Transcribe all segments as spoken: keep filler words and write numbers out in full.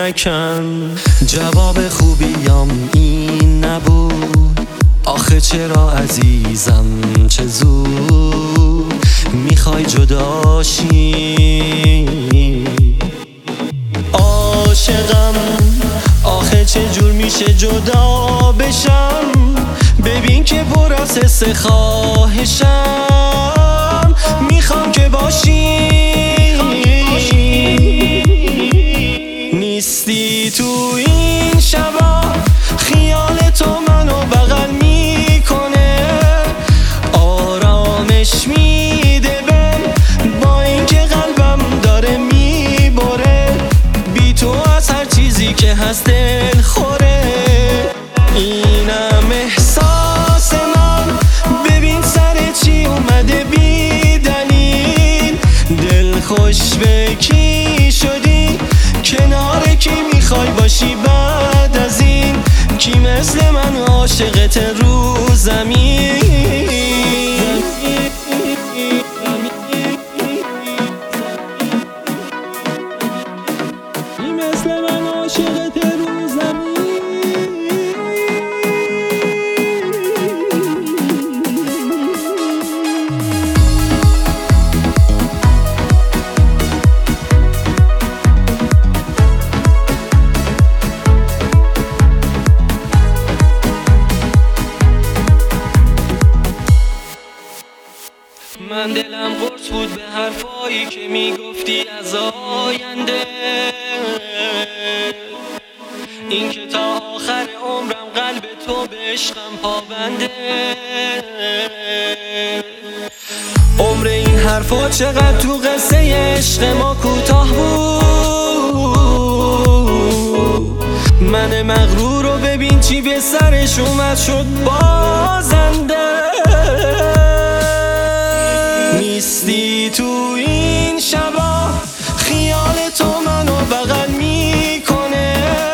نکن. جواب خوبیم این نبود، آخه چرا عزیزم چه زود میخوای جداشی. عاشقم آخه چه جور میشه جدا بشم، ببین که پر از حس خواهشم، میخوام که باشی. نیستی تو این شبا، خیال تو منو بغل میکنه، آرامش میده بهم با اینکه قلبم داره میبره. بی تو از هر چیزی که هست دل خوره، اینم احساس من. ببین سر چی اومده بی دلیل، دل خوش به کی شدی، کنار کی میخوای باشی بعد از این، کی مثل من عاشقت رو زمین. کی مثل من عاشقت رو زمین. من دلم قرص بود به حرفایی که میگفتی از آینده، این که تا آخر عمرم قلب تو به عشقم پابنده. عمر این حرفا چقدر تو قصه عشق ما کوتاه بود، من مغرور رو ببین چی به سرش اومد شد بازنده. نیستی تو این شبا، خیال تو منو بغل میکنه،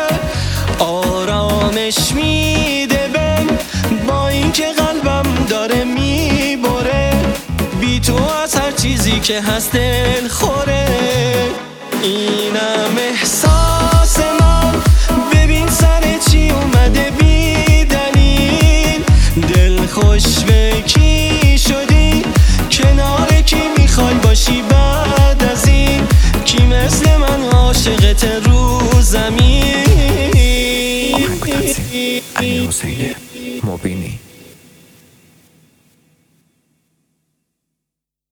آرامش میده بهم با اینکه قلبم داره میبره. بی تو از هر چیزی که هست دل خوره، اینم احساس من. ببین سر چی اومده بی دلیل، دل خوش به کی شدی، کنار کی میخوای باشی بعد از این، کی مثل من عاشقت رو زمین. امیر حسین مبینی